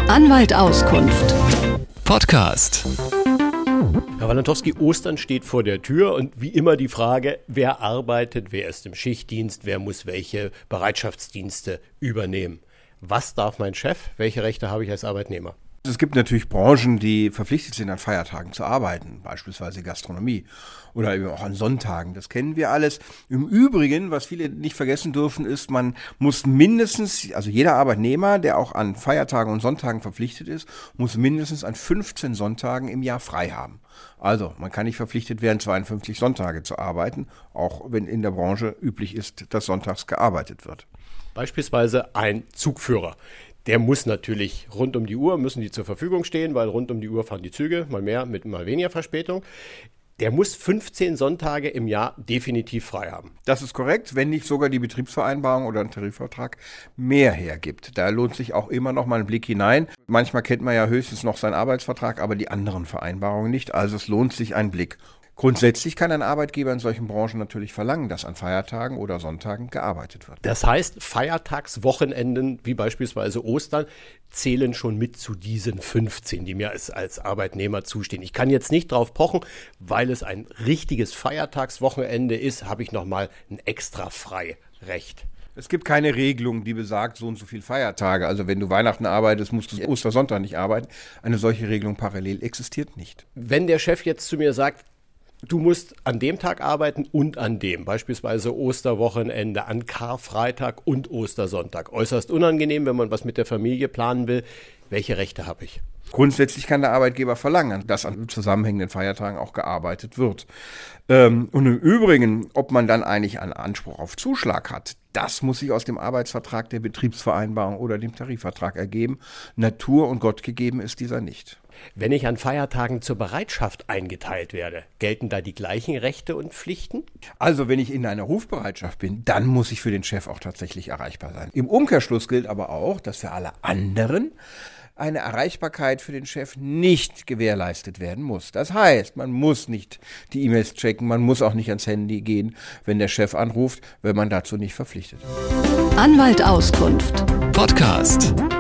Anwalt Auskunft. Podcast. Herr Walentowski, Ostern steht vor der Tür und wie immer die Frage, wer arbeitet, wer ist im Schichtdienst, wer muss welche Bereitschaftsdienste übernehmen. Was darf mein Chef? Welche Rechte habe ich als Arbeitnehmer? Es gibt natürlich Branchen, die verpflichtet sind, an Feiertagen zu arbeiten, beispielsweise Gastronomie oder eben auch an Sonntagen. Das kennen wir alles. Im Übrigen, was viele nicht vergessen dürfen, ist, man muss mindestens, also jeder Arbeitnehmer, der auch an Feiertagen und Sonntagen verpflichtet ist, muss mindestens an 15 Sonntagen im Jahr frei haben. Also man kann nicht verpflichtet werden, 52 Sonntage zu arbeiten, auch wenn in der Branche üblich ist, dass sonntags gearbeitet wird. Beispielsweise ein Zugführer. Der muss natürlich rund um die Uhr, müssen die zur Verfügung stehen, weil rund um die Uhr fahren die Züge, mal mehr mit mal weniger Verspätung. Der muss 15 Sonntage im Jahr definitiv frei haben. Das ist korrekt, wenn nicht sogar die Betriebsvereinbarung oder ein Tarifvertrag mehr hergibt. Da lohnt sich auch immer noch mal ein Blick hinein. Manchmal kennt man ja höchstens noch seinen Arbeitsvertrag, aber die anderen Vereinbarungen nicht. Also es lohnt sich ein Blick. Grundsätzlich kann ein Arbeitgeber in solchen Branchen natürlich verlangen, dass an Feiertagen oder Sonntagen gearbeitet wird. Das heißt, Feiertagswochenenden, wie beispielsweise Ostern, zählen schon mit zu diesen 15, die mir als Arbeitnehmer zustehen. Ich kann jetzt nicht drauf pochen, weil es ein richtiges Feiertagswochenende ist, habe ich nochmal ein extra Freirecht. Es gibt keine Regelung, die besagt, so und so viele Feiertage. Also wenn du Weihnachten arbeitest, musst du Ostersonntag nicht arbeiten. Eine solche Regelung parallel existiert nicht. Wenn der Chef jetzt zu mir sagt, du musst an dem Tag arbeiten und an dem, beispielsweise Osterwochenende, an Karfreitag und Ostersonntag. Äußerst unangenehm, wenn man was mit der Familie planen will. Welche Rechte habe ich? Grundsätzlich kann der Arbeitgeber verlangen, dass an zusammenhängenden Feiertagen auch gearbeitet wird. Und im Übrigen, ob man dann eigentlich einen Anspruch auf Zuschlag hat, das muss sich aus dem Arbeitsvertrag, der Betriebsvereinbarung oder dem Tarifvertrag ergeben. Natur- und Gott gegeben ist dieser nicht. Wenn ich an Feiertagen zur Bereitschaft eingeteilt werde, gelten da die gleichen Rechte und Pflichten? Also wenn ich in einer Rufbereitschaft bin, dann muss ich für den Chef auch tatsächlich erreichbar sein. Im Umkehrschluss gilt aber auch, dass für alle anderen eine Erreichbarkeit für den Chef nicht gewährleistet werden muss. Das heißt, man muss nicht die E-Mails checken, man muss auch nicht ans Handy gehen, wenn der Chef anruft, wenn man dazu nicht verpflichtet ist. Anwalt Auskunft. Podcast.